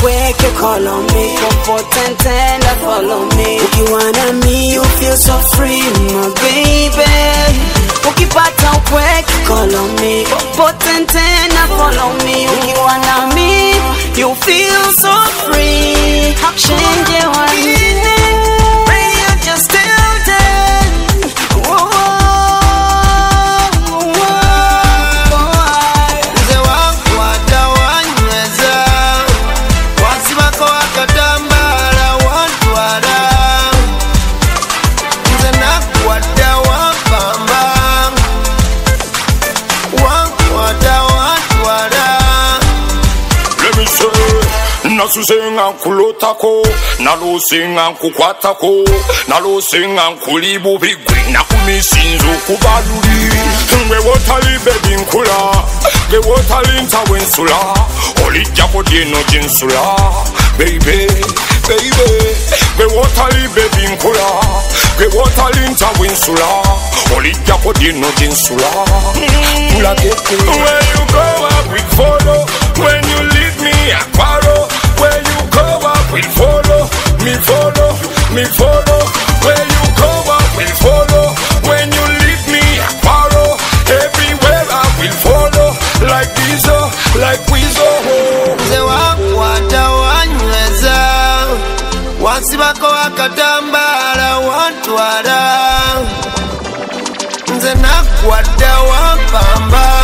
upweke, call on me. Comfort and tender, follow me. Ukiwana me, you feel so free, my baby. Ukipata upweke, call on me. Comfort and tender, follow me. Ukiwana me, you feel so free. Change your one. Just tell them. Nze wakwata wanyweza, wasibako wakatambala wantwala. Nze nakwata wapamba, wakwata wantwala. Let me say, nasusenga nkulotako, nalusenga nkukwatako, nalusenga nkulibu bigwi, nakumisinzo kubaluli. Ngwe wotali baby nkula, ngwe wotali ntawe nsula, olijjako dino jinsula, baby, baby. Ngwe wotali baby nkula, ngwe wotali ntawe nsula, olijjako dino jinsula. Where you go I will follow, when you leave me I quarrel. Where you go I will follow, me follow, me follow. Where you go I will follow, when you leave me I quarrel. Everywhere I will follow, like Weezo, like Weezo. Nze wakwata wanyweza, wasibako wakatambala wantwala. Nze nakwata wapamba,